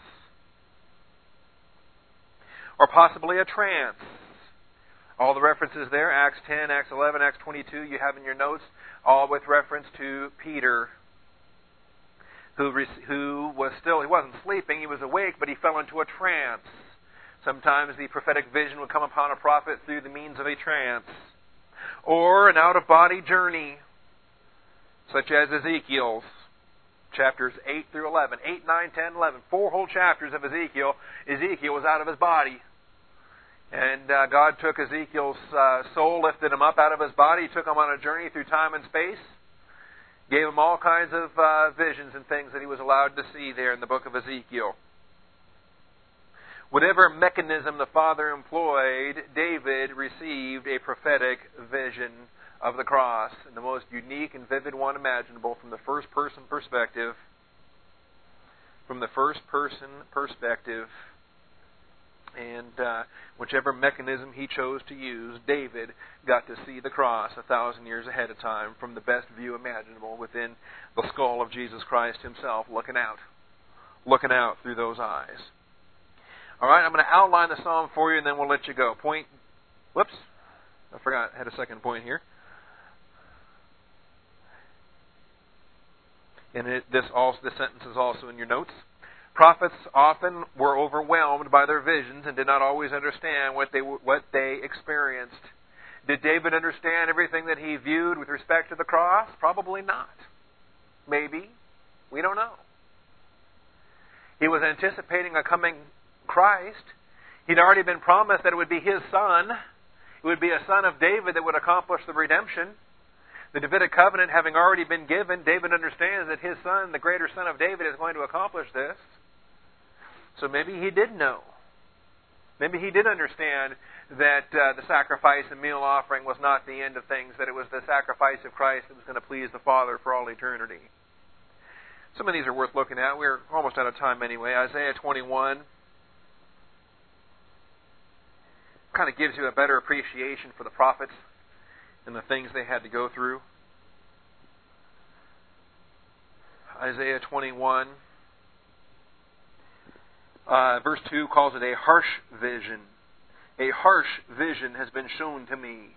Or possibly a trance. All the references there, Acts ten, Acts eleven, Acts twenty-two, you have in your notes, all with reference to Peter, who who was still, he wasn't sleeping, he was awake, but he fell into a trance. Sometimes the prophetic vision would come upon a prophet through the means of a trance. Or an out-of-body journey, such as Ezekiel's. Chapters eight through eleven. eight, nine, ten, eleven. Four whole chapters of Ezekiel. Ezekiel was out of his body. And uh, God took Ezekiel's uh, soul, lifted him up out of his body, took him on a journey through time and space, gave him all kinds of uh, visions and things that he was allowed to see there in the book of Ezekiel. Whatever mechanism the Father employed, David received a prophetic vision of the cross, and the most unique and vivid one imaginable from the first-person perspective. From the first-person perspective, and uh, whichever mechanism he chose to use, David got to see the cross a thousand years ahead of time from the best view imaginable within the skull of Jesus Christ himself, looking out, looking out through those eyes. All right, I'm going to outline the psalm for you, and then we'll let you go. Point. Whoops, I forgot. I had a second point here. And it, this also, this sentence is also in your notes. Prophets often were overwhelmed by their visions and did not always understand what they what they experienced. Did David understand everything that he viewed with respect to the cross? Probably not. Maybe. We don't know. He was anticipating a coming Christ. He'd already been promised that it would be his son. It would be a son of David that would accomplish the redemption. The Davidic covenant having already been given, David understands that his son, the greater son of David, is going to accomplish this. So maybe he did know. Maybe he did understand that uh, the sacrifice and meal offering was not the end of things, that it was the sacrifice of Christ that was going to please the Father for all eternity. Some of these are worth looking at. We're almost out of time anyway. Isaiah twenty-one kind of gives you a better appreciation for the prophets and the things they had to go through. Isaiah twenty-one, uh, verse two calls it a harsh vision. A harsh vision has been shown to me.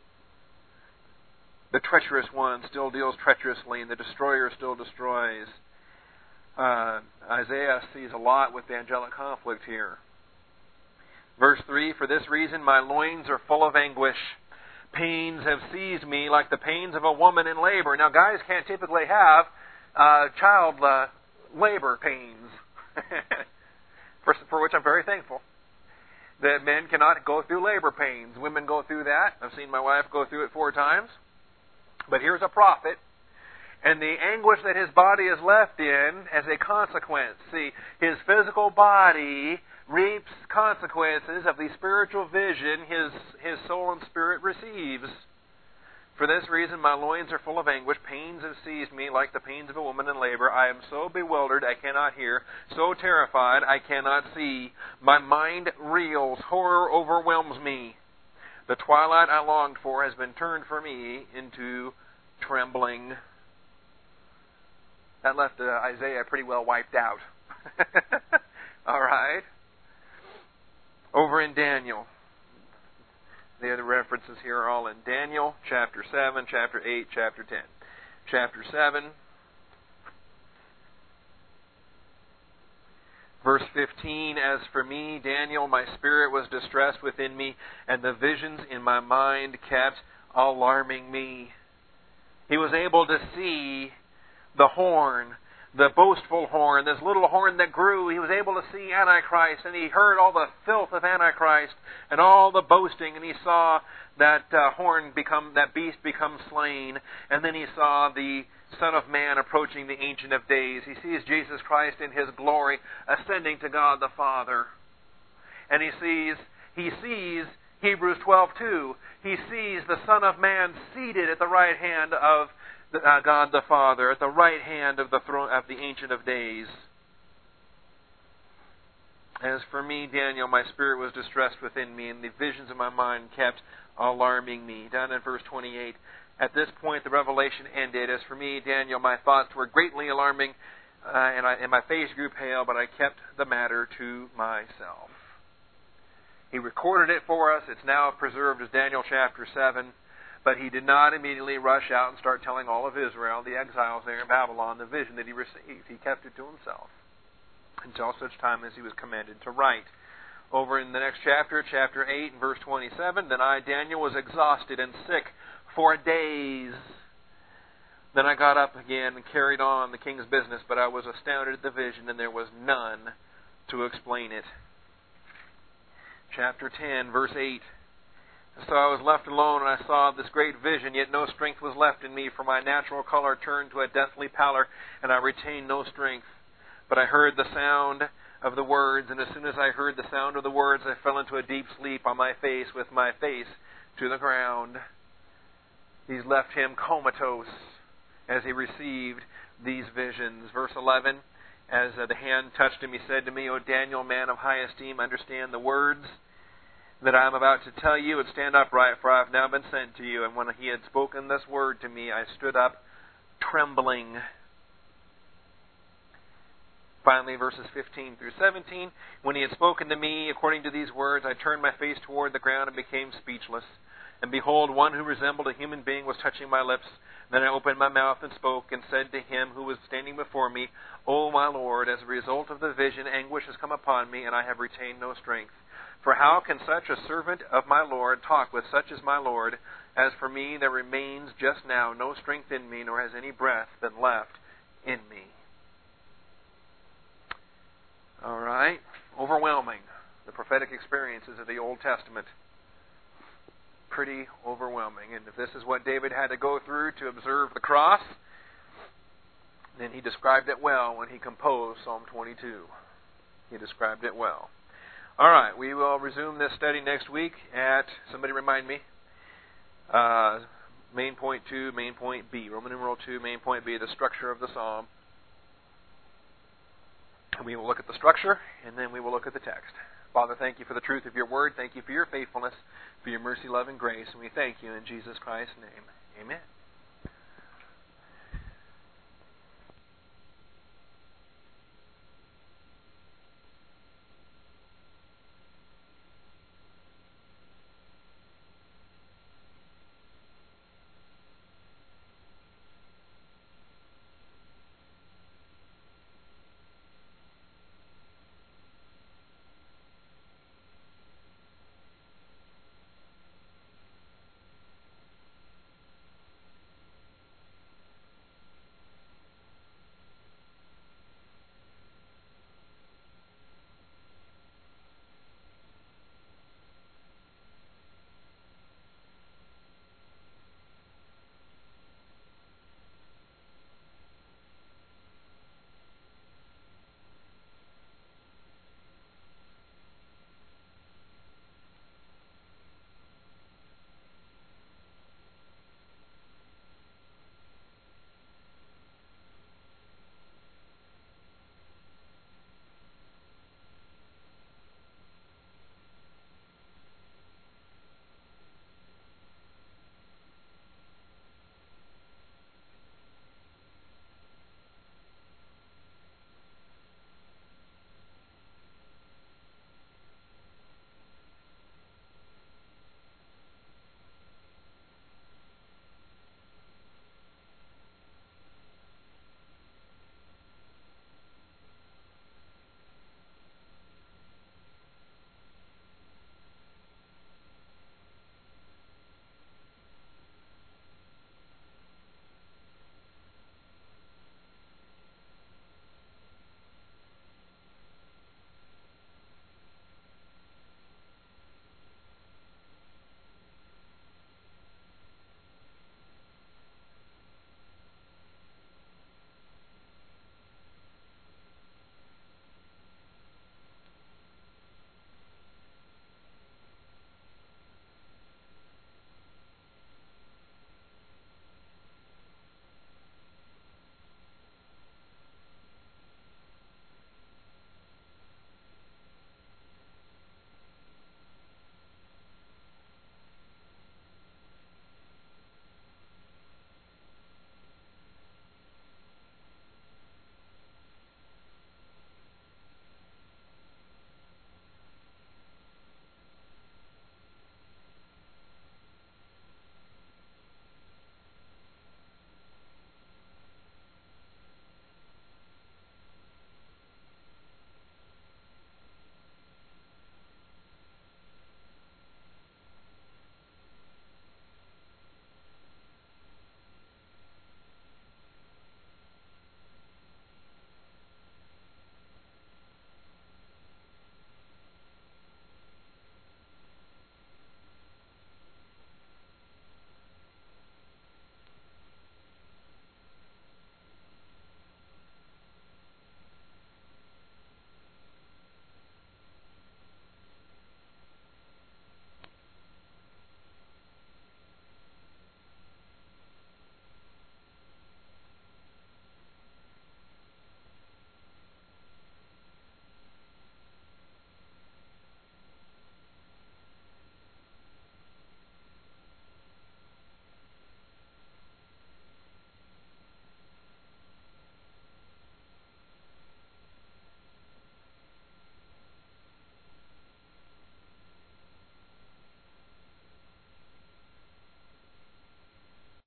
The treacherous one still deals treacherously, and the destroyer still destroys. Uh, Isaiah sees a lot with the angelic conflict here. Verse three, for this reason my loins are full of anguish. Pains have seized me like the pains of a woman in labor. Now, guys can't typically have uh, child uh, labor pains, for, for which I'm very thankful. That men cannot go through labor pains. Women go through that. I've seen my wife go through it four times. But here's a prophet, and the anguish that his body is left in as a consequence. See, his physical body reaps consequences of the spiritual vision his, his soul and spirit receives. For this reason my loins are full of anguish. Pains have seized me like the pains of a woman in labor. I am so bewildered I cannot hear, so terrified I cannot see. My mind reels. Horror overwhelms me. The twilight I longed for has been turned for me into trembling. That left uh, Isaiah pretty well wiped out. All right. Over in Daniel. The other references here are all in Daniel, chapter seven, chapter eight, chapter ten. Chapter seven, verse fifteen, as for me, Daniel, my spirit was distressed within me, and the visions in my mind kept alarming me. He was able to see the horn, the boastful horn, this little horn that grew. He was able to see Antichrist, and he heard all the filth of Antichrist and all the boasting, and he saw that uh, horn become, that beast become slain, and then he saw the Son of Man approaching the Ancient of Days. He sees Jesus Christ in His glory ascending to God the Father, and he sees he sees Hebrews twelve two. He sees the Son of Man seated at the right hand of Uh, God the Father, at the right hand of the throne of the Ancient of Days. As for me, Daniel, my spirit was distressed within me, and the visions of my mind kept alarming me. Down in verse twenty-eight, at this point the revelation ended. As for me, Daniel, my thoughts were greatly alarming, uh, and, I, and my face grew pale, but I kept the matter to myself. He recorded it for us. It's now preserved as Daniel chapter seven. But he did not immediately rush out and start telling all of Israel, the exiles there in Babylon, the vision that he received. He kept it to himself until such time as he was commanded to write. Over in the next chapter, chapter eight, verse twenty-seven, then I, Daniel, was exhausted and sick for days. Then I got up again and carried on the king's business, but I was astounded at the vision, and there was none to explain it. Chapter ten, verse eight. So I was left alone, and I saw this great vision, yet no strength was left in me, for my natural color turned to a deathly pallor, and I retained no strength. But I heard the sound of the words, and as soon as I heard the sound of the words, I fell into a deep sleep on my face, with my face to the ground. These left him comatose as he received these visions. Verse eleven, as uh, the hand touched him, he said to me, O Daniel, man of high esteem, understand the words that I am about to tell you, and stand upright, for I have now been sent to you. And when he had spoken this word to me, I stood up, trembling. Finally, verses fifteen through seventeen. When he had spoken to me according to these words, I turned my face toward the ground and became speechless. And behold, one who resembled a human being was touching my lips. Then I opened my mouth and spoke, and said to him who was standing before me, O my Lord, as a result of the vision, anguish has come upon me, and I have retained no strength. For how can such a servant of my Lord talk with such as my Lord? As for me, there remains just now no strength in me, nor has any breath been left in me. All right. Overwhelming. The prophetic experiences of the Old Testament. Pretty overwhelming. And if this is what David had to go through to observe the cross, then he described it well when he composed Psalm twenty-two. He described it well. All right, we will resume this study next week at, somebody remind me, uh, main point two, main point B. Roman numeral two, main point B, the structure of the psalm. We will look at the structure, and then we will look at the text. Father, thank you for the truth of your word. Thank you for your faithfulness, for your mercy, love, and grace. And we thank you in Jesus Christ's name. Amen.